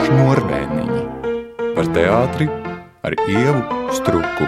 Šņurbēniņi par teātri ar Ievu Struku.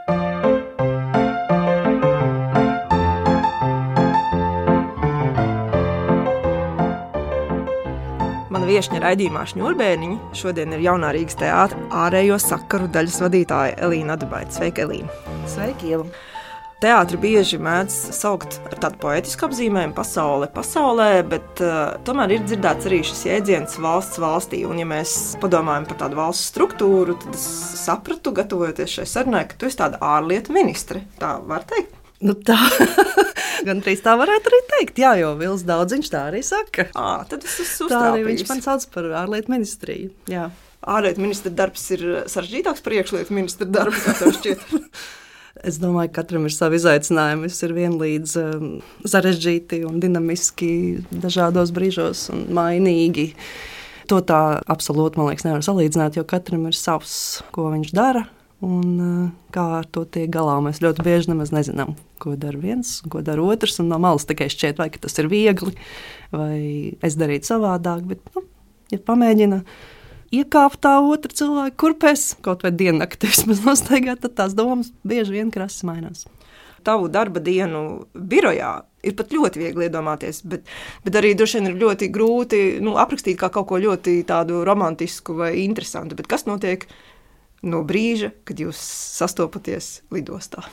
Mana viešņa raidījumā Šņurbēniņi šodien ir Jaunā Rīgas teātra ārējo sakaru daļas vadītāja Elīna Adubaite. Sveika, Elīna! Sveiki, Ieva! Teātri bieži mēdz saukt ar tādu poetisku apzīmējumu pasaulē, bet tomēr ir dzirdēts arī šis jēdziens valsts valstī. Un ja mēs padomājam par tādu valsts struktūru, tad es sapratu, gatavojoties šai sarunai, ka tu esi tāda ārlietu ministre. Tā var teikt? Nu tā, gandrīz tā varētu arī teikt, jā, jo Vils Daudziņš tā arī saka. Tad es esmu tā arī viņš man sauc par ārlietu ministriju, jā. Ārlietu ministra darbs ir sarežģītāks par iekšlietu ministra darbu, kā tev šķiet? Es domāju, ka katram ir savi izaicinājumi. Es ir vienlīdz sarežģīti un dinamiski dažādos brīžos un mainīgi. To tā absolūti, man liekas, nevar salīdzināt, jo katram ir savs, ko viņš dara un kā ar to tiek galā. Mēs ļoti bieži nemaz nezinām, ko dara viens un ko dara otrs, un no malas tikai šķiet, vai ka tas ir viegli, vai es darītu savādāk, bet, ja pamēģina iekāpt tā otra cilvēka kurpēs, kaut vai diennakti vismaz nostaigāt, tad tās domas bieži vien krasi mainās. Tavu darba dienu birojā ir pat ļoti viegli iedomāties, bet arī droši vien ir ļoti grūti aprakstīt kā kaut ko ļoti tādu romantisku vai interesantu. Bet kas notiek no brīža, kad jūs sastopaties lidostā?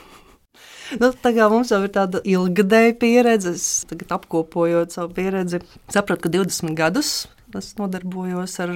Tagad mums jau ir tāda ilgadēja pieredze. Es tagad apkopojot savu pieredzi, sapratu, ka 20 gadus es nodarbojos ar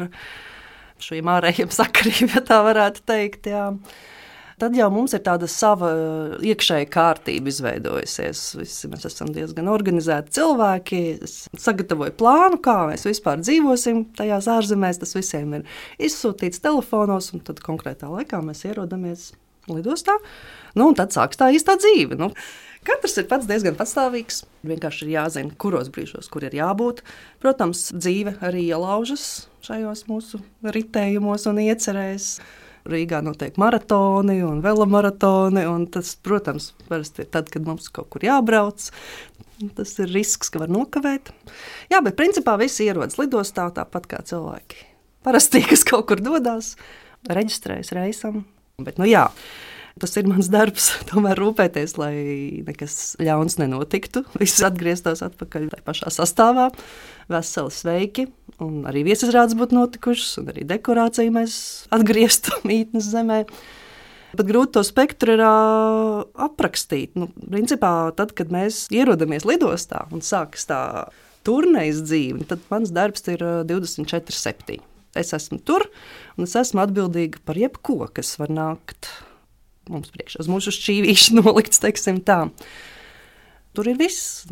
šīm ārējiem sakariem, ja tā varētu teikt, jā. Tad jau mums ir tāda sava iekšēja kārtība izveidojusies. Visi mēs esam diezgan organizēti cilvēki. Es sagatavoju plānu, kā mēs vispār dzīvosim tajās ārzemēs. Tas visiem ir izsūtīts telefonos, un tad konkrētā laikā mēs ierodamies lidostā. Un tad sāks tā īstā dzīve. Katrs ir pats diezgan patstāvīgs. Vienkārši ir jāzina, kuros brīžos, kur ir jābūt. Protams, dzīve arī ielaužas šajos mūsu ritējumos un iecerēs. Rīgā notiek maratoni un velomaratoni, un tas, protams, parasti ir tad, kad mums kaut kur jābrauc. Tas ir risks, ka var nokavēt. Jā, bet principā visi ierodas lidostā tāpat kā cilvēki. Parasti, kas kaut kur dodas, reģistrējas reisam. Bet, jā, tas ir mans darbs, tomēr rūpēties, lai nekas ļauns nenotiktu. Viss atgrieztos atpakaļ tajā pašā sastāvā, veseli, sveiki, un arī viesizrādes būtu notikušas, un arī dekorāciju mēs atgrieztu mītnes zemē. Bet grūti to spektru ir aprakstīt. Principā, tad, kad mēs ierodamies lidostā un sākas tā turnejas dzīve, tad mans darbs ir 24/7. Es esmu tur, un es esmu atbildīga par jebko, kas var nākt mums priekšā, uz mūsu šķīvīšu nolikts, teiksim tā. Tur ir viss.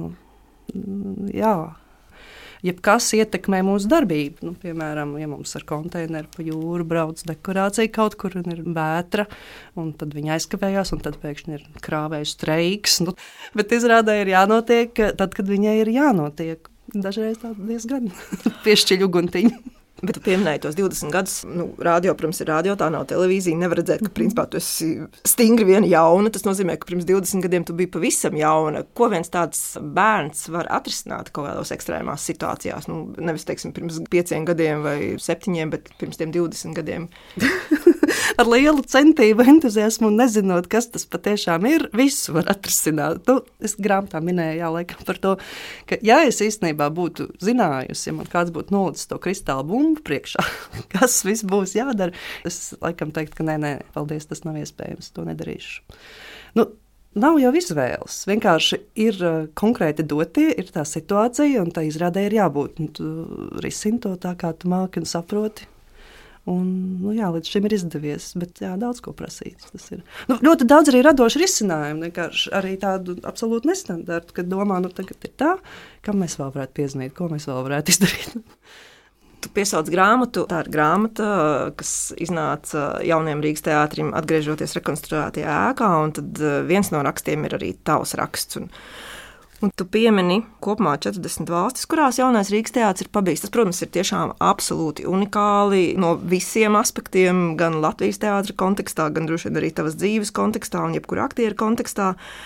Jā. Jebkas ietekmē mūsu darbību. Piemēram, ja mums ar konteineru pa jūru brauc dekorācija kaut kur un ir vētra, un tad viņi aizkavējās, un tad pēkšņi ir krāvēju streiks. Bet izrādē ir jānotiek tad, kad viņai ir jānotiek. Dažreiz tā diezgan piešķiļ uguntiņu. Bet tu pieminēji tos 20 gadus, radio, protams, ir radio, tā nav televīzija, nevar redzēt, ka principā tu esi stingri viena jauna, tas nozīmē, ka pirms 20 gadiem tu biji pavisam jauna. Ko viens tāds bērns var atrisināt kaut kādos ekstrēmās situācijās? Nevis, teiksim, pirms 5 gadiem vai 7, bet pirms tiem 20 gadiem. Ar lielu centību, entuziasmu un nezinot, kas tas patiešām ir, visu var atrisināt. Es grāmatā minēju, laikam par to, ka ja es īstenībā būtu zinājusi, ja man kāds būtu nolicis to kristālu bumbu priekšā, kas viss būs jādara, es laikam teiktu, ka nē, paldies, tas nav iespējams, to nedarīšu. Nav jau izvēles, vienkārši ir konkrēti dotie, ir tā situācija, un tā izrādē ir jābūt. Tu risini to tā, kā tu māki un saproti. Un, līdz šim ir izdevies, bet daudz ko prasīts. Tas ir. Ļoti daudz arī radoši risinājumi, arī tādu absolūti nestandartu, kad domā, tagad ir tā, kam mēs vēl varētu piezinīt, ko mēs vēl varētu izdarīt. Tu piesauc grāmatu, tā ir grāmata, kas iznāca jauniem Rīgas teātrim atgriežoties rekonstruētajā ēkā, un tad viens no rakstiem ir arī tavs raksts. Un tu piemini kopumā 40 valstis, kurās jaunais Rīgas teātris ir pabijis. Tas, protams, ir tiešām absolūti unikāli no visiem aspektiem, gan Latvijas teātra kontekstā, gan droši vien arī tavas dzīves kontekstā un jebkura aktieru kontekstā.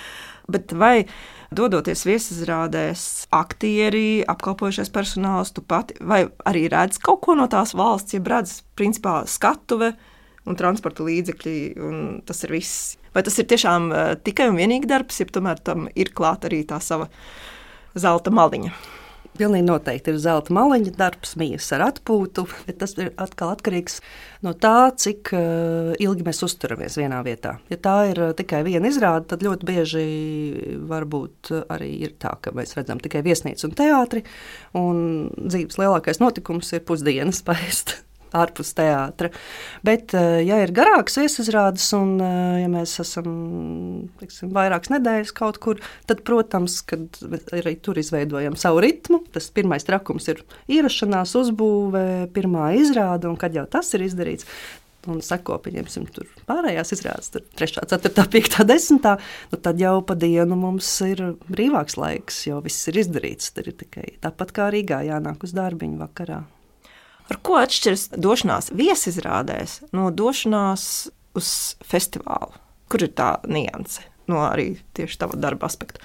Bet vai dodoties viesizrādēs, aktieri, apkalpojušais personāls, tu pati, vai arī redz kaut ko no tās valsts, ja redz, principā, skatuve un transporta līdzekļi, un tas ir viss? Vai tas ir tiešām tikai un vienīgi darbs, ja tomēr tam ir klāt arī tā sava zelta maliņa? Pilnīgi noteikti ir zelta maliņa darbs, mijas ar atpūtu, bet tas ir atkal atkarīgs no tā, cik ilgi mēs uzturamies vienā vietā. Ja tā ir tikai viena izrāde, tad ļoti bieži varbūt arī ir tā, ka mēs redzam tikai viesnīcu un teātri, un dzīves lielākais notikums ir pusdienas paēst ārpus teātra. Bet, ja ir garāks viesizrādes un ja mēs esam vairākas nedēļas kaut kur, tad, protams, kad arī tur izveidojam savu ritmu. Tas pirmais trakums ir ierašanās, uzbūve, pirmā izrāde, un kad jau tas ir izdarīts, un seko, pieņemsim, tur pārējās izrādes, tur 3., 4., 5., 10., nu tad jau pa dienu mums ir brīvāks laiks, jo viss ir izdarīts. Tad ir tikai tāpat kā Rīgā jānāk uz darbiņu vakarā. Ar ko atšķiras došanās viesizrādēs no došanās uz festivālu? Kur ir tā nianse no arī tieši tava darba aspekta?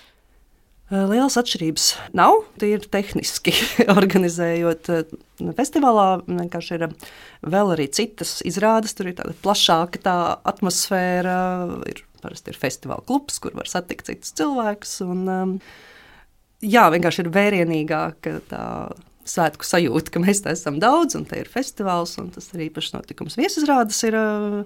Lielas atšķirības nav. Tie ir tehniski organizējot festivālā. Vienkārši ir vēl arī citas izrādes. Tur ir tāda plašāka tā atmosfēra. Parasti ir festivāla klubs, kur var satikt citus cilvēkus. Un, jā, vienkārši ir vērienīgāka tā svētku sajūta, ka mēs tā esam daudz, un te ir festivāls, un tas ir īpašs notikums. Viesizrādes ir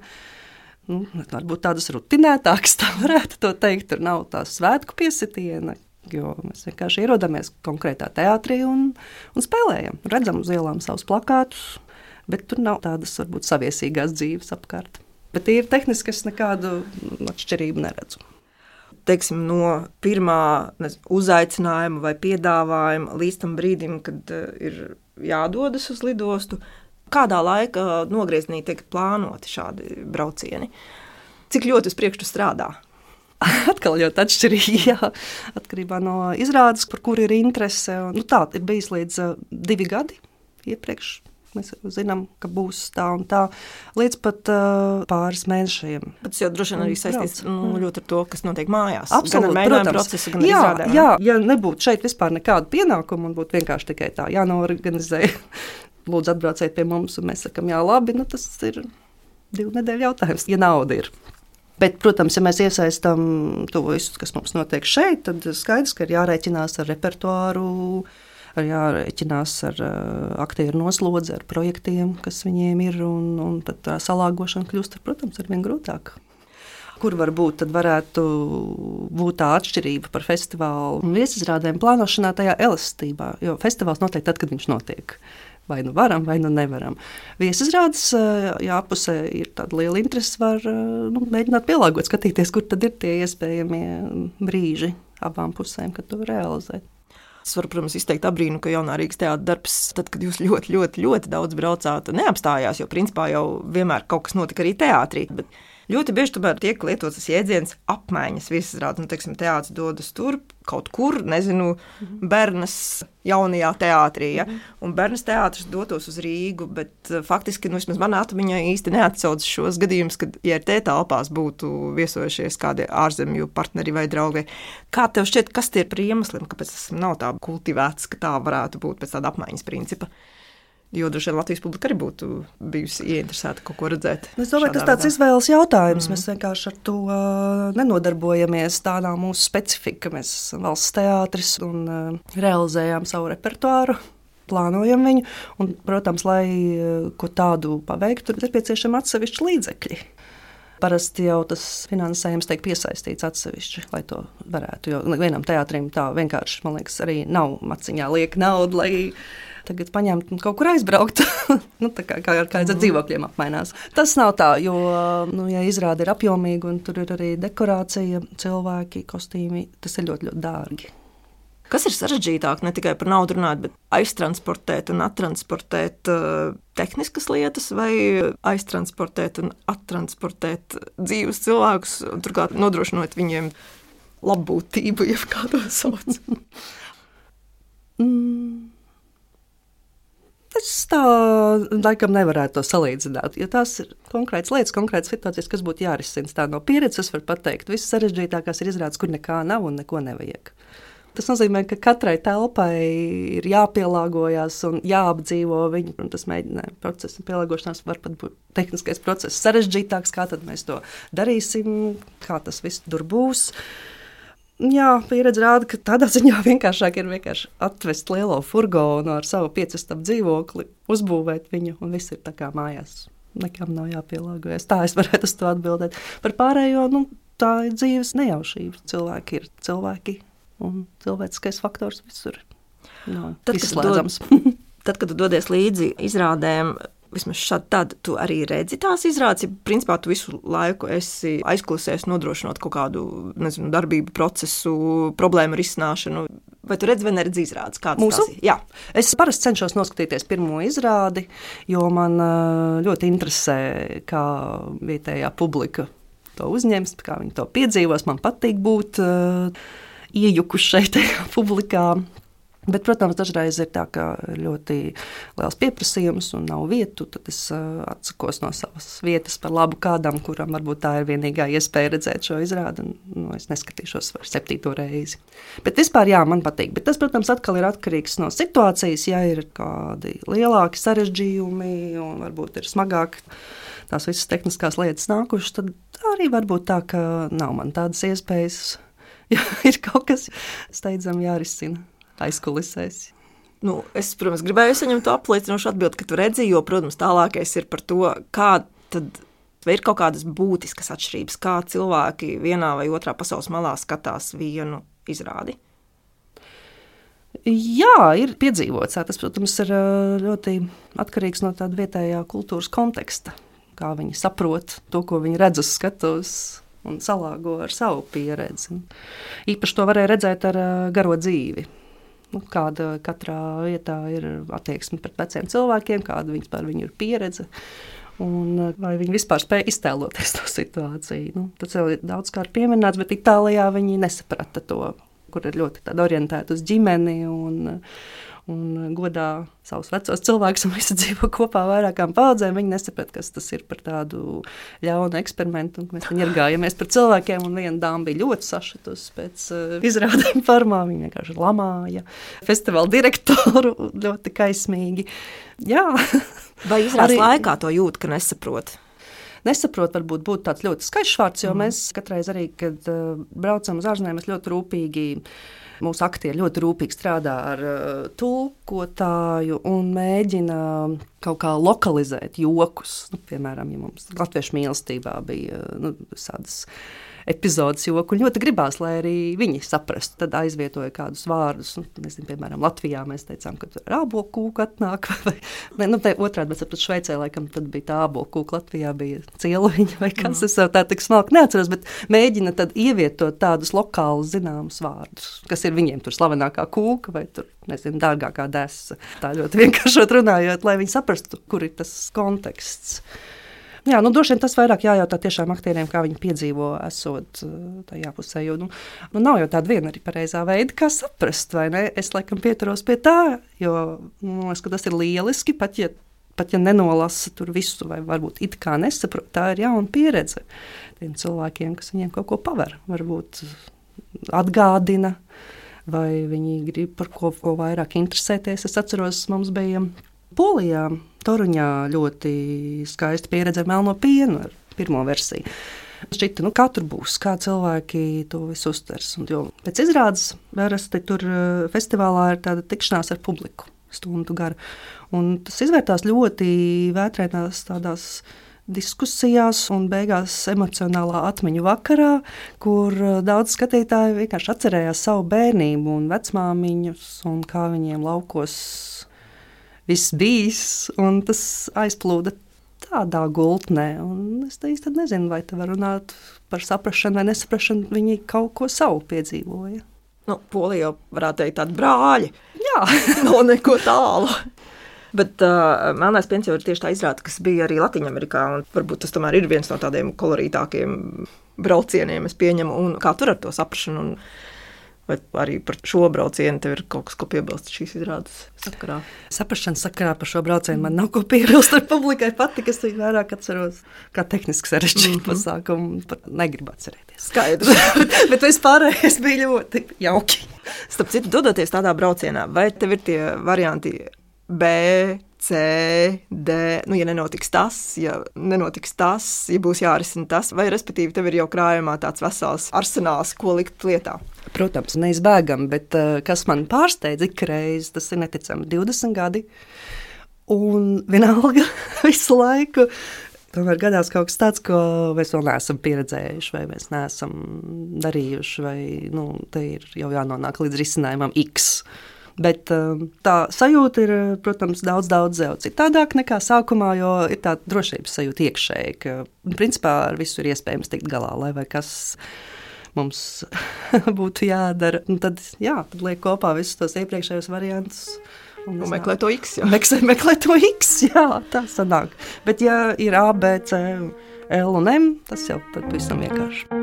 varbūt tādas rutinētākas, tā varētu to teikt. Tur nav tā svētku piesitiena, jo mēs vienkārši ierodamies konkrētā teātrī un spēlējam. Redzam uz ielām savus plakātus, bet tur nav tādas varbūt saviesīgās dzīves apkārt. Bet ir tehniski, es nekādu atšķirību neredzu. Teiksim, no pirmā uzaicinājuma vai piedāvājuma līdz tam brīdim, kad ir jādodas uz lidostu, kādā laika nogriezienī tiek plānoti šādi braucieni? Cik ļoti uz priekšu strādā? Atkal ļoti atšķirīgi, jā, atkarībā no izrādes, par kuru ir interese. Tā ir bijis līdz 2 gadi iepriekš. Mēs zinām, ka būs tā un tā, līdz pat pāris mēnešiem. Bet tas jau droši vien arī saistīts ļoti ar to, kas notiek mājās. Absolūti, gan ar mēģinājumu procesu, gan ar izrādēm. Jā, ja nebūtu šeit vispār nekādu pienākumu un būtu vienkārši tikai tā jānorganizē, lūdzu atbrauciet pie mums, un mēs sakam, jā, labi, tas ir 2 nedēļu jautājums, ja nauda ir. Bet, protams, ja mēs iesaistām to visu, kas mums notiek šeit, tad skaidrs, ka ir jārēķinās ar repertuāru, jārēķinās ar aktieru noslodzi, ar projektiem, kas viņiem ir, un tad tā salāgošana kļūst, protams, arvien grūtāk. Kur varbūt tad varētu būt tā atšķirība par festivālu un viesizrādēm plānošanā tajā elastībā, jo festivāls notiek tad, kad viņš notiek. Vai nu varam, vai nu nevaram. Viesizrādes, ja apusē ir tāda liela interese, var mēģināt pielāgot, skatīties, kur tad ir tie iespējamie brīži abām pusēm, kad to realizēt. Es varu, protams, izteikt abrīnu, ka Jaunā Rīgas teātra darbs, tad, kad jūs ļoti, ļoti, ļoti daudz braucāt, neapstājās, jo principā jau vienmēr kaut kas notika arī teātrī. Bet ļoti bieži tomēr tiek lietots tas jēdziens apmaiņas viesizrādes. Teiksim, teātris dodas turp kaut kur, nezinu, Bernas jaunajā teātrī. Ja? Un Bernas teātris dotos uz Rīgu, bet faktiski, vismaz manā atmiņā īsti neatsauc šos gadījumus, kad IRT telpās būtu viesojušies kādi ārzemju partneri vai draugi. Kā tev šķiet, kas tie ir par iemesliem, kāpēc tas nav tā kultivēts, ka tā varētu būt pēc tāda apmaiņas principa? Jo droši vien Latvijas publika arī būtu bijusi ieinteresēta kaut ko redzēt. Es domāju, tas tāds izvēles jautājums. Mēs vienkārši ar to nenodarbojamies. Tā nav mūsu specifika. Mēs esam valsts teātris un realizējām savu repertuāru, plānojam viņu. Un, protams, lai ko tādu paveiktu, ir nepieciešami atsevišķi līdzekļi. Parasti jau tas finansējums tiek piesaistīts atsevišķi, lai to varētu. Jo vienam teātrim tā vienkārši, man liekas, arī nav maciņā lieka nauda, lai tagad paņemt un kaut kur aizbraukt. Tā kā ar kāds ar dzīvokļiem apmainās. Tas nav tā, jo, ja izrāde ir apjomīga un tur ir arī dekorācija, cilvēki, kostīmi, tas ir ļoti, ļoti dārgi. Kas ir sarežģītāk, ne tikai par naudu runāt, bet aiztransportēt un attransportēt tehniskas lietas vai aiztransportēt un attransportēt dzīvus cilvēkus un turklāt nodrošinot viņiem labbūtību, ja kā to sauc? Es tā laikam nevarētu to salīdzināt, jo tās ir konkrētas lietas, konkrētas situācijas, kas būtu jārisina. Tā no pieredzes var pateikt, viss sarežģītākās ir izrādes, kur nekā nav un neko nevajag. Tas nozīmē, ka katrai telpai ir jāpielāgojas un jāapdzīvo viņu. Tas mēģinājuma process un pielāgošanās var pat būt tehniskais process sarežģītāks, kā tad mēs to darīsim, kā tas viss tur būs. Jā, pieredze rāda, ka tādā ziņā vienkāršāk ir vienkārši atvest lielo furgonu ar savu 5 stabu dzīvokli, uzbūvēt viņu un viss ir tā kā mājās. Nekam nav jāpielāgojas. Tā es varētu uz to atbildēt. Par pārējo, tā ir dzīves nejaušība. Cilvēki ir cilvēki. Un cilvēciskais faktors visur nav izslēdzams. Tad, kad tu dodies līdzi izrādēm, vismaz šādi tad, tu arī redzi tās izrādes, ja principā tu visu laiku esi aizklusējis nodrošinot kaut kādu, darbību procesu, problēmu risināšanu, vai tu redzi vai neredzi izrādes? Mūsu? Jā. Es parasti cenšos noskatīties pirmo izrādi, jo man ļoti interesē, kā vietējā publika to uzņems, kā viņi to piedzīvos, man patīk būt iejukušai tajā publikā. Bet, protams, dažreiz ir tā, ka ļoti liels pieprasījums un nav vietu, tad es atsakos no savas vietas par labu kādam, kuram varbūt tā ir vienīgā iespēja redzēt šo izrādi. Es neskatīšos vairs 7. reizi. Bet vispār, jā, man patīk. Bet tas, protams, atkal ir atkarīgs no situācijas. Ja ir kādi lielāki sarežģījumi un varbūt ir smagāk tās visas tehniskās lietas nākušas, tad arī varbūt tā, ka nav man tādas iespējas. Ja ir kaut kas steidzami jārisina aizkulisēs. Es, protams, gribēju saņemt to apliecinošu atbildi, ka tu redzi, jo, protams, tālākais ir par to, vai ir kaut kādas būtiskas atšķirības, kā cilvēki vienā vai otrā pasaules malā skatās vienu izrādi. Jā, ir piedzīvots. Tas, protams, ir ļoti atkarīgs no tāda vietējā kultūras konteksta, kā viņi saprot to, ko viņi redz uz skatuves un salāgo ar savu pieredzi. Īpaši to varēja redzēt ar garo dzīvi. Kāda katrā vietā ir attieksme pret veciem cilvēkiem, kāda viņu ir pieredze, un vai viņi vispār spēja iztēloties to situāciju. Tas jau ir daudzkārt pieminēts, bet Itālijā viņi nesaprata to, kur ir ļoti orientēta uz ģimeni un godā savus vecos cilvēkus un visi dzīvo kopā vairākām paudzēm. Viņi nesaprata, kas tas ir par tādu ļaunu eksperimentu. Mēs ņirgājamies par cilvēkiem, un viena dāma bija ļoti sašutusi pēc izrādēm formā. Viņa vienkārši lamāja festivāla direktoru ļoti kaismīgi. Jā. Vai izrādes laikā to jūt, ka nesaprot? Nesaprot, varbūt būtu tāds ļoti skaišs vārds, jo mēs katreiz arī, kad braucam uz ārzemēm, mēs ļoti rūpīgi, mūsu aktieri ļoti rūpīgi strādā ar tulkotāju un mēģina kaut kā lokalizēt jokus. Piemēram, ja mums latviešu mīlestībā bija tādas epizodes joku, un ļoti gribās, lai arī viņi saprastu. Tad aizvietoja kādus vārdus. Piemēram, Latvijā mēs teicām, ka tur ābolu kūka atnāk. Te otrādi, bet sapratu Šveicē, laikam, tad bija tā ābolu kūka, Latvijā bija cieliņa vai kas. Es jau tā tik smalki neatceros, bet mēģina tad ievietot tādus lokālus zināmus vārdus, kas ir viņiem tur slavenākā kūka vai tur, dārgākā desa. Tā ļoti vienkāršot runājot, lai viņi saprastu, kur ir tas konteksts. Jā, droši vien tas vairāk jājautā tiešām aktieriem, kā viņi piedzīvo, esot tajā pusē. Jo nav jau tāda viena arī pareizā veida, kā saprast, vai ne? Es laikam pieturos pie tā, jo es, ka tas ir lieliski, pat ja nenolasa tur visu, vai varbūt it kā nesaprot, tā ir jauna pieredze tiem cilvēkiem, kas viņiem kaut ko paver. Varbūt atgādina, vai viņi grib par ko vairāk interesēties. Es atceros, mums bija Polijā, Toruņā ļoti skaista pieredze ar melno pienu, ar pirmo versiju. Šķita, kā tur būs, kā cilvēki to visu uztvers. Jo pēc izrādes parasti tur festivālā ir tāda tikšanās ar publiku, stundu gara. Un tas izvērtās ļoti vētrainās tādās diskusijās un beigās emocionālā atmiņu vakarā, kur daudz skatītāji vienkārši atcerējās savu bērnību un vecmāmiņus un kā viņiem laukos viss bijis, un tas aizplūda tādā gultnē. Un es īsti nezinu, vai te var runāt par saprašanu vai nesaprašanu. Viņi kaut ko savu piedzīvoja. Polija jau varētu teikt tādi brāļi. Jā. Nav neko tālu. Bet Melnais piens jau ir tieši tā izrāde, kas bija arī Latviņamerikā, un varbūt tas tomēr ir viens no tādiem kolorītākiem braucieniem, es pieņemu, un kā tur ar to saprašanu. Vai arī par šo braucienu tev ir kaut kas, ko piebilst šīs izrādes sakarā? Saprašanas sakarā par šo braucienu man nav ko piebilst. Ar publikai patīk, es viņu vairāk atceros kā tehniski sarežģītu pasākumu. Negribu atcerēties. Skaidrs. Bet vispārējais bija ļoti jauki. Starp citu, dodoties tādā braucienā, vai tev ir tie varianti B, C, D, ja nenotiks tas, ja būs jārisina tas, vai respektīvi tev ir jau krājumā tāds vesels arsenāls, ko likt lietā? Protams, neizbēgam, bet kas man pārsteidz ikreiz, tas ir neticami 20 gadi, un vienalga visu laiku. Tomēr gadās kaut kas tāds, ko mēs vēl neesam pieredzējuši, vai mēs neesam darījuši, vai te ir jau jānonāk līdz risinājumam X. Bet tā sajūta ir, protams, daudz citādāk nekā sākumā, jo ir tā drošības sajūta iekšēji, ka principā ar visu ir iespējams tikt galā, lai vai kas mums būtu jādara. Tad liek kopā visus tos iepriekšējos variantus. Un meklē to X, jā. Meklē to X, jā, tā sanāk. Bet ja ir A, B, C, L un M, tas jau pavisam vienkārši.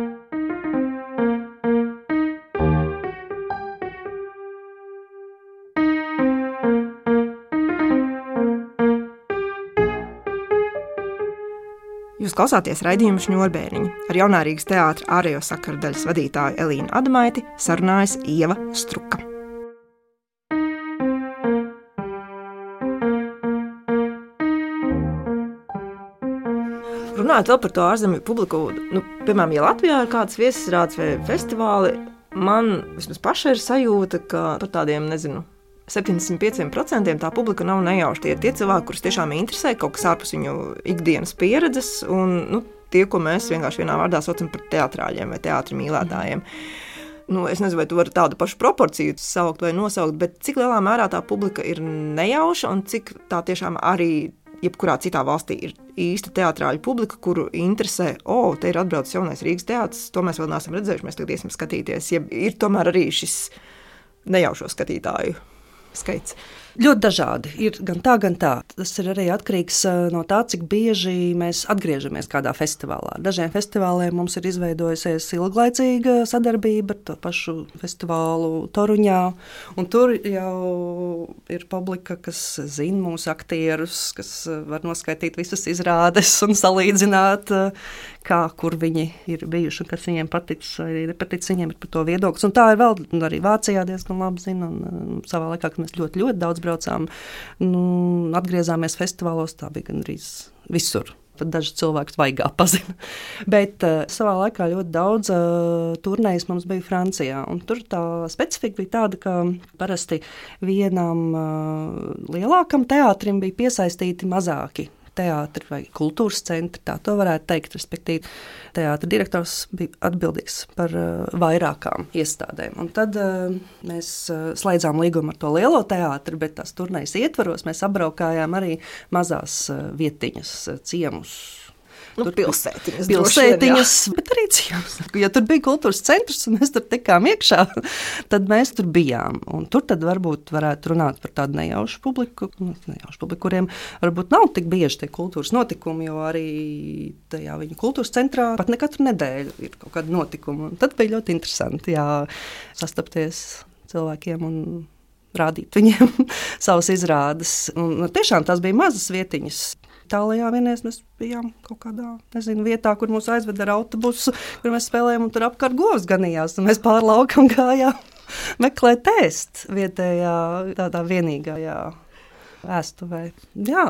Jūs klausāties raidījumu Šņurbēniņi. Ar Jaunā Rīgas teātra ārējo sakaru daļas vadītāju Elīnu Adamaiti sarunājas Ieva Struka. Runājot vēl par to ārzemju publiku, piemēram, ja Latvijā ir kādas viesizrādes vai festivāli, man vismaz pašai ir sajūta, ka par tādiem, 75% tā publika nav nejauši. Tie ir tie cilvēki, kurus tiešām interesē kaut kas ārpus viņu ikdienas pieredzes, un tie, ko mēs vienkārši vienā vārdā saucam par teatrāļiem vai teātra mīlētājiem. Es nezinu, vai tu vari tādu pašu proporciju saukt vai nosaukt, bet cik lielā mērā tā publika ir nejauša un cik tā tiešām arī jebkurā citā valstī ir īsta teatrāļu publika, kuru interesē, te ir atbraucis jaunais Rīgas teātris, to mēs vēl neesam redzējuši, mēs tagad iesim skatīties. Ja ir tomēr arī šis nejaušo skatītāju skaits. Ļoti dažādi. Ir gan tā, gan tā. Tas ir arī atkarīgs no tā, cik bieži mēs atgriežamies kādā festivālā. Dažiem festivāliem mums ir izveidojusies ilglaicīga sadarbība ar to pašu festivālu Toruņā, un tur jau ir publika, kas zina mūsu aktierus, kas var noskaitīt visas izrādes un salīdzināt, kur viņi ir bijuši un kas viņiem paticis vai nepaticis, viņiem ir par to viedoklis. Un tā ir vēl arī Vācijā diezgan labi zina, un savā laikā, kad mēs ļoti daudz braucām, atgriezāmies festivālos, tā bija gandrīz visur. Pat daži cilvēki vaigā pazina. Bet savā laikā ļoti daudz turnējas mums bija Francijā, un tur tā specifika bija tāda, ka parasti vienam lielākam teātrim bija piesaistīti mazāki teātri vai kultūras centri, tā to varētu teikt, respektīvi teātra direktors bija atbildīgs par vairākām iestādēm. Un tad mēs slēdzām līgumu ar to lielo teātri, bet tās turnējas ietvaros mēs apbraukājām arī mazās vietiņas, ciemus. Pilsētiņas, bet arī ciemus. Ja tur bija kultūras centrs un mēs tur tikām iekšā, tad mēs tur bijām. Un tur tad varbūt varētu runāt par tādu nejaušu publiku, kuriem varbūt nav tik bieži tie kultūras notikumi, jo arī tajā viņa kultūras centrā pat ne katru nedēļu ir kaut kādi notikumi. Un tad bija ļoti interesanti, sastapties cilvēkiem un rādīt viņiem savas izrādes. Un tiešām tās bija mazas vietiņas. Itālijā vienreiz mēs bijām kaut kādā, vietā, kur mūs aizveda ar autobusu, kur mēs spēlējām un tur apkārt govs ganījās. Un mēs pār laukam gājām meklēt ēst vietējā, tādā vienīgajā ēstuvē. Jā.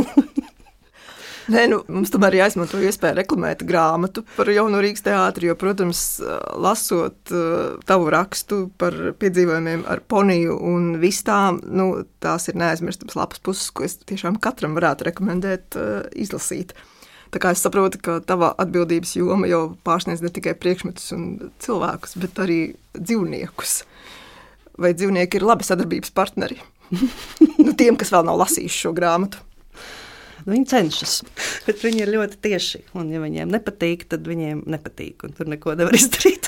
Mums tomēr jāizmanto iespēja reklamēt grāmatu par Jauno Rīgas teātri, jo, protams, lasot tavu rakstu par piedzīvojumiem ar poniju un vistām, tās ir neaizmirstams lapas puses, ko es tiešām katram varētu rekomendēt izlasīt. Tā kā es saprotu, ka tava atbildības joma jau pārsniedz ne tikai priekšmetus un cilvēkus, bet arī dzīvniekus. Vai dzīvnieki ir labi sadarbības partneri? Tiem, kas vēl nav lasījuši šo grāmatu. Viņi cenšas, bet viņi ir ļoti tieši. Un, ja viņiem nepatīk, tad viņiem nepatīk. Un tur neko nevar izdarīt.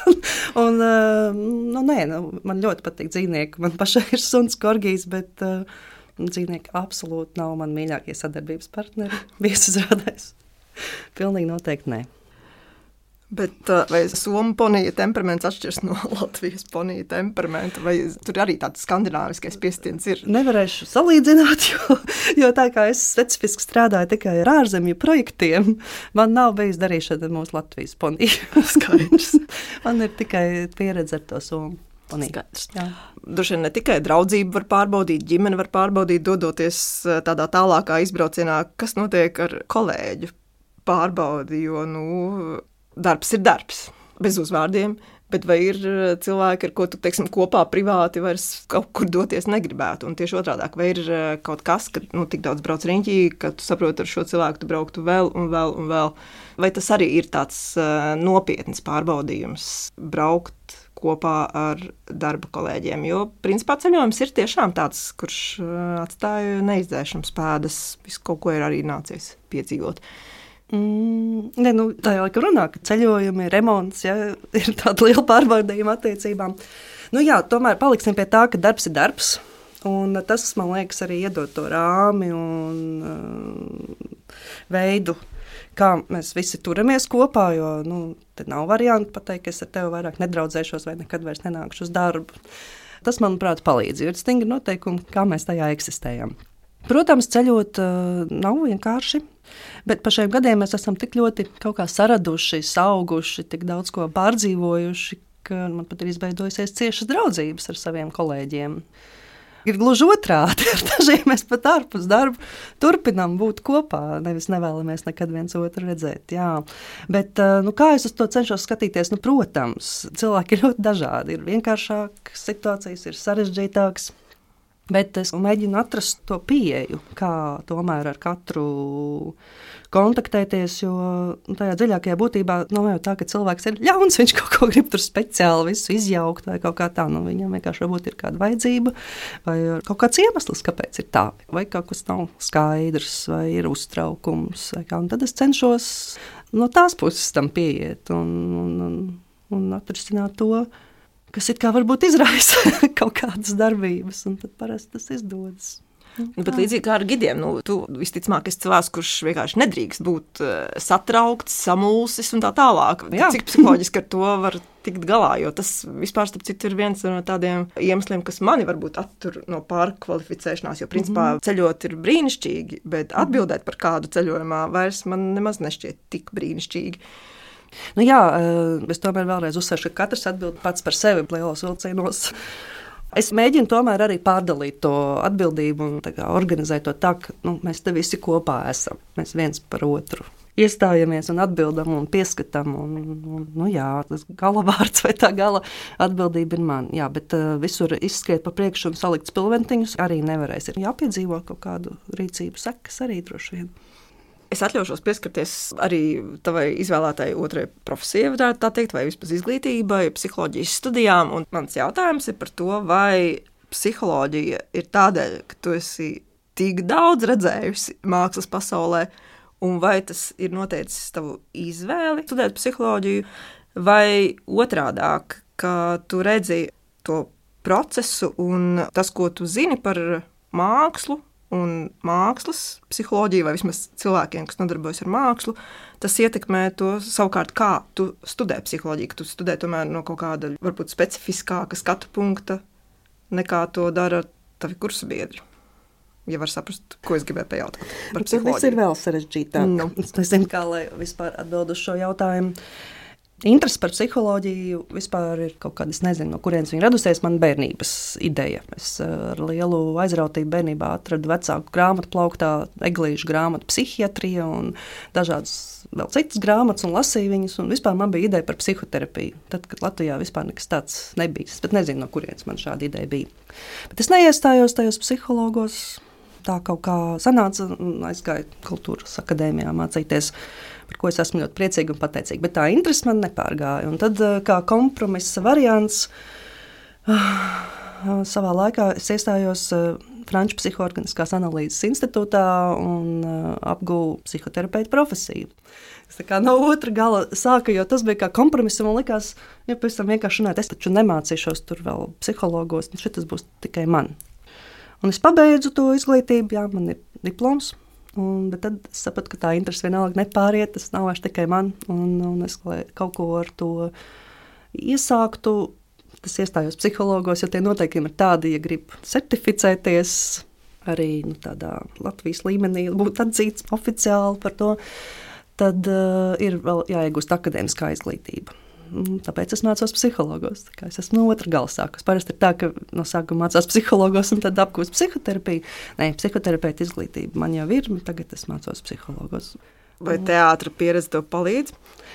Man ļoti patīk dzīvnieki. Man pašai ir suns korgijs, bet dzīvnieki absolūti nav man mīļākie sadarbības partneri. Viesizrādēs. Pilnīgi noteikti nē. Bet vai somu ponija temperaments atšķiras no Latvijas ponija temperamenta, vai tur arī tāds skandināviskais piestiens ir? Nevarēšu salīdzināt, jo tā kā es specifiski strādāju tikai ar ārzemju projektiem, man nav bijis darīšana ar mūsu Latvijas poniju. Skaidrs. Man ir tikai pieredze ar to somu poniju. Skaidrs. Droši vien ne tikai draudzību var pārbaudīt, ģimeni var pārbaudīt, dodoties tādā tālākā izbraucienā, kas notiek ar kolēģu pārbaudi, jo, darbs ir darbs, bez uzvārdiem, bet vai ir cilvēki, ar ko tu, teiksim, kopā privāti vairs kaut kur doties negribētu, un tieši otrādāk, vai ir kaut kas, ka, tik daudz brauc riņķī, ka tu saproti ar šo cilvēku tu brauktu vēl un vēl un vēl, vai tas arī ir tāds nopietns pārbaudījums braukt kopā ar darba kolēģiem, jo, principā, ceļojums ir tiešām tāds, kurš atstāja neizdzēšams pēdas, visu kaut ko ir arī nācies piedzīvot. Tā jau laikam runā, ka ceļojumi, remonts, ir tāda liela pārbaudījuma attiecībām. Tomēr paliksim pie tā, ka darbs ir darbs, un tas, man liekas, arī iedod to rāmi un veidu, kā mēs visi turamies kopā, jo, te nav varianti pateikt, ka es ar tevi vairāk nedraudzēšos vai nekad vairs nenākšu uz darbu. Tas, manuprāt, palīdz, jo ir stingri noteikumi, kā mēs tajā eksistējam. Protams, ceļot nav vienkārši, bet pa šiem gadiem mēs esam tik ļoti kaut kā saraduši, sauguši, tik daudz ko pārdzīvojuši, ka man pat ir izveidojusies ciešas draudzības ar saviem kolēģiem. Ir gluži otrādi, ar dažiem mēs pat ārpus darbu turpinām būt kopā, nevis nevēlamies nekad viens otru redzēt. Jā. Bet kā es uz to cenšos skatīties? Protams, cilvēki ir ļoti dažādi, ir vienkāršākas situācijas, ir sarežģītākas. Bet es mēģinu atrast to pieeju, kā tomēr ar katru kontaktēties, jo tajā dziļākajā būtībā nav jau tā, ka cilvēks ir ļauns, viņš kaut ko grib tur speciāli visu izjaukt vai kaut kā tā. Viņam vienkārši varbūt ir kāda vajadzība vai kaut kāds iemesls, kāpēc ir tā. Vai kaut kas nav skaidrs vai ir uztraukums. Vai kā. Un tad es cenšos no tās puses tam pieiet un atrisināt to, kas it kā varbūt izraisa kaut kādas darbības, un tad parasti tas izdodas. Bet līdzīgi kā ar gidiem, tu visticamāk esi cilvēks, kurš vienkārši nedrīkst būt satraukts, samulsis un tā tālāk. Cik psiholoģiski ar to var tikt galā, jo tas vispār, starp citu, ir viens no tādiem iemesliem, kas mani varbūt attur no pārkvalificēšanās, jo principā ceļot ir brīnišķīgi, bet atbildēt par kādu ceļojumā vairs man nemaz nešķiet tik brīnišķīgi. Es tomēr vēlreiz uzsveršu, ka katrs atbild pats par sevi lielos vilcienos. Es mēģinu tomēr arī pārdalīt to atbildību un organizēt to tā, ka mēs te visi kopā esam. Mēs viens par otru iestājamies un atbildam un pieskatām. Tas galavārds vai tā gala atbildība ir man. Jā, bet visur izskriet pa priekšu un salikt spilventiņus arī nevarēs. Ir jāpiedzīvo kaut kādu rīcību sekas arī droši vien. Es atļaušos pieskarties arī tavai izvēlētai otrajai profesijai, varētu tā teikt, vai vispār izglītībai, psiholoģijas studijām. Un mans jautājums ir par to, vai psiholoģija ir tādēļ, ka tu esi tik daudz redzējusi mākslas pasaulē, un vai tas ir noteicis tavu izvēli studēt psiholoģiju, vai otrādāk, ka tu redzi to procesu un tas, ko tu zini par mākslu, un mākslas psiholoģija, vai vismaz cilvēkiem, kas nodarbojas ar mākslu, tas ietekmē to savukārt, kā tu studē psiholoģiju, ka tu studē tomēr no kaut kāda, varbūt specifiskāka skatu punkta, nekā to dara tavi kursabiedri. Ja var saprast, ko es gribēju pajautāt par psiholoģiju. Tas ir vēl sarežģītāk. Es nezinu, kā lai vispār atbild uz šo jautājumu. Interesi par psiholoģiju vispār ir kaut kāda, es nezinu, no kurienes viņa radusies, man bērnības ideja. Es ar lielu aizrautību bērnībā atradu vecāku grāmatu plauktā, Eglīšu grāmatu psihiatrija un dažādas vēl citas grāmatas un lasīju viņas, un vispār man bija ideja par psihoterapiju. Tad, kad Latvijā vispār nekas tāds nebija, es pat nezinu, no kurienes man šāda ideja bija. Bet es neiestājos tajos psihologos, tā kaut kā sanāca un aizgāju kultūras akadēmijā mācīties, par ko es esmu ļoti priecīga un pateicīga. Bet tā interese man nepārgāja. Un tad kā kompromisa variants savā laikā es iestājos Franču psihoorganiskās analīzes institūtā un apguvu psihoterapeitu profesiju. Es tā kā no otra gala sāka, jo tas bija kā kompromiss, un man likās, pēc tam vienkārši runāt, es taču nemācīšos tur vēl psihologos, un šitas būs tikai man. Un es pabeidzu to izglītību, man ir diploms, Bet tad es sapratu, ka tā interese vienalga nepāriet, tas nav vairs tikai man. Un es kaut ko ar to iesāktu. Tas iestājos psihologos, jo tie noteikumi ir tādi, ja grib certificēties arī tādā Latvijas līmenī, būt atzīts oficiāli par to, tad ir vēl jāiegūst akadēmiskā izglītība. Tāpēc es mācos psihologos. Es esmu no otra gala sākus. Parasti ir tā, ka no sākuma mācās psihologos un tad apgūst psihoterapiju. Nē, psihoterapeita izglītība man jau ir, bet tagad es mācos psihologos. Vai teātra pieredze to palīdz?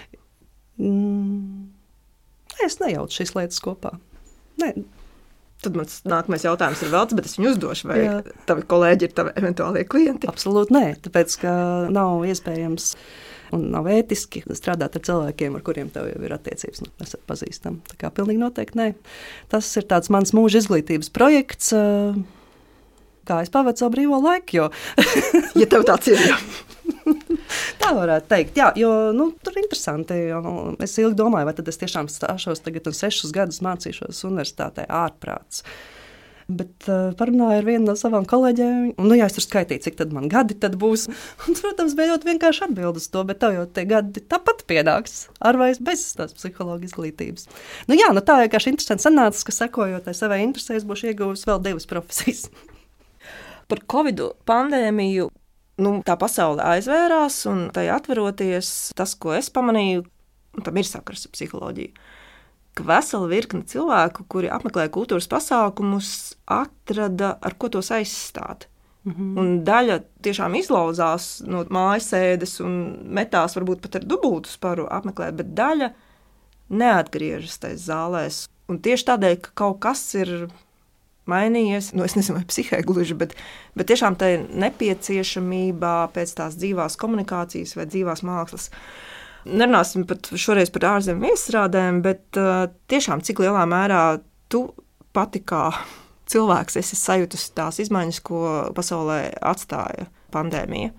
Es nejaucu šīs lietas kopā. Nē. Tad mans nākamais jautājums ir velts, bet es viņu uzdošu, vai tavi kolēģi ir tavi eventuālie klienti? Absolūti nē, tāpēc, ka nav iespējams un nav ētiski strādāt ar cilvēkiem, ar kuriem tev jau ir attiecības, mēs pazīstam. Tā kā pilnīgi noteikti nē. Tas ir tāds mans mūža izglītības projekts, kā es pavadu savu brīvo laiku, jo... Ja tev tāds ir, jā. Tā varētu teikt, jā, jo tur ir interesanti. Es ilgi domāju, vai tad es tiešām stāšos tagad un 6 gadus mācīšos universitātē ārprāts. Bet parunāju ar vienu no savām kolēģiem, un es tur skaitīju, cik tad man gadi tad būs. Un, protams, bija ļoti vienkārši atbild uz to, bet tev jau tie gadi tāpat pienāks, ar vai bez tās psihologa izglītības. Tā vienkārši interesanti sanāca, ka sekojot savai interesēs, būšu ieguvusi vēl 2 profesijas. Par Covid pandēmiju tā pasaule aizvērās, un tai atveroties, tas, ko es pamanīju, tam ir sakars ar psiholoģiju. Ka vesela virkne cilvēku, kuri apmeklē kultūras pasākumus, atrada, ar ko tos aizstāt. Un daļa tiešām izlauzās no mājasēdes un metās varbūt pat ar dubultu sparu apmeklēt, bet daļa neatgriežas tais zālēs. Un tieši tādēļ, ka kaut kas ir mainījies, es nezinu, vai psihē gluži, bet tiešām tai nepieciešamībā pēc tās dzīvās komunikācijas vai dzīvās mākslas. Nerunāsim pat šoreiz par ārzemju viesrādēm, bet tiešām cik lielā mērā tu pati kā cilvēks esi sajutusi tās izmaiņas, ko pasaulē atstāja pandēmija?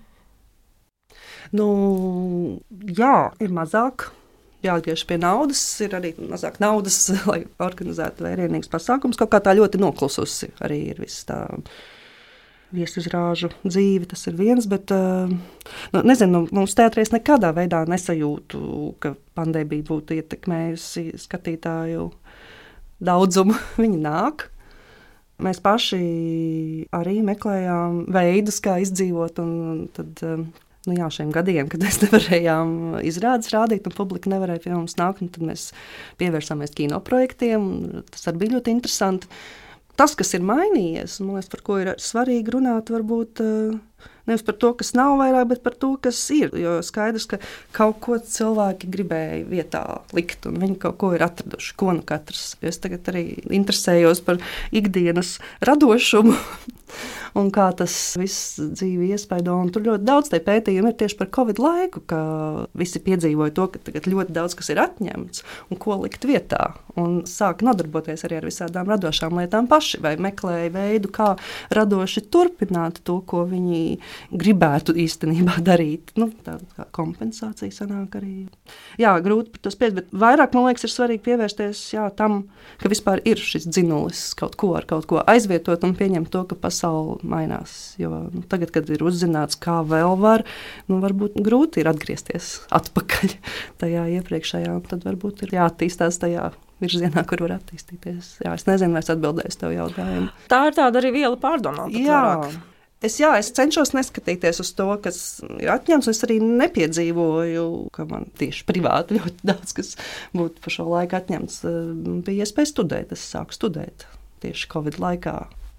Jā, ir mazāk. Jāatgriež pie naudas, ir arī mazāk naudas, lai organizētu vērienīgus pasākumus. Kaut kā tā ļoti noklususi arī ir viss tā viesizrāžu dzīve, tas ir viens, bet nezinu, mums teātrī es nekādā veidā nesajūtu, ka pandēmija būtu ietekmējusi skatītāju daudzumu. Viņi nāk. Mēs paši arī meklējām veidus, kā izdzīvot, un tad šiem gadiem, kad mēs nevarējām izrādes rādīt un publika nevarēja pie mums nākt, tad mēs pievērsāmies kinoprojektiem, tas arī bija ļoti interesanti. Tas, kas ir mainījies, un man liekas, par ko ir svarīgi runāt, varbūt nevis par to, kas nav vairāk, bet par to, kas ir. Jo skaidrs, ka kaut ko cilvēki gribēja vietā likt, un viņi kaut ko ir atraduši, ko katrs. Es tagad arī interesējos par ikdienas radošumu, un kā tas viss dzīvi iespaido. Un tur ļoti daudz tie pētījumi ir tieši par Covid laiku, ka visi piedzīvoja to, ka tagad ļoti daudz kas ir atņemts un ko likt vietā. Un sāk nodarboties arī ar visādām radošām lietām paši, vai meklēja veidu, kā radoši turpināt to, ko viņi gribētu īstenībā darīt. Tā kā kompensācija sanāk arī. Jā, grūti par to spriest, bet vairāk, man liekas, ir svarīgi pievērsties tam, ka vispār ir šis dzinulis kaut ko ar kaut ko aizvietot un pieņemt to, ka pasaule mainās. Jo tagad, kad ir uzzināts, kā vēl var, varbūt grūti ir atgriezties atpakaļ tajā iepriekšējā, un tad varbūt ir jāattīstās tajā virzienā, kur var attīstīties. Jā, es nezinu, vai es atbildēju tev jautājumu. Tā ir tāda arī viela pārdomāt. Es cenšos neskatīties uz to, kas ir atņemts. Es arī nepiedzīvoju, ka man tieši privāti ļoti daudz, kas būtu par šo laiku atņemts. Bija iespēja studēt. Es sāku studēt tieši Covid laikā.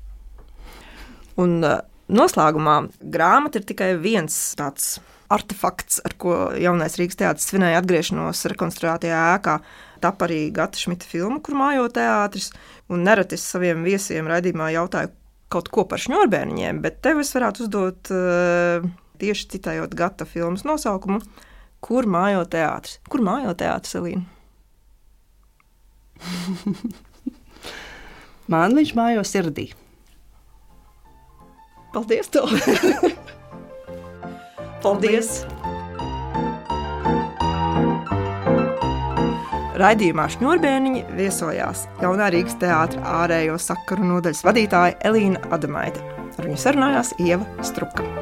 Un noslēgumā grāmata ir tikai viens tāds artefakts, ar ko jaunais Rīgas teātris svinēja atgriešanos rekonstruētajā ēkā. Tap arī Gata Šmita filma, kur mājo teātris. Un nereti es saviem viesiem raidījumā jautāju kaut ko par šņurbēniņiem, bet tev es varētu uzdot tieši citējot Gata filmas nosaukumu, kur mājo teātris. Kur mājo teātris, Elīna? Man viņš mājo sirdī. Paldies tev! Paldies! Raidījumā Šņurbēniņi viesojās Jaunā Rīgas teātra ārējo sakaru nodaļas vadītāja Elīna Adamaite. Ar viņu sarunājās Ieva Struka.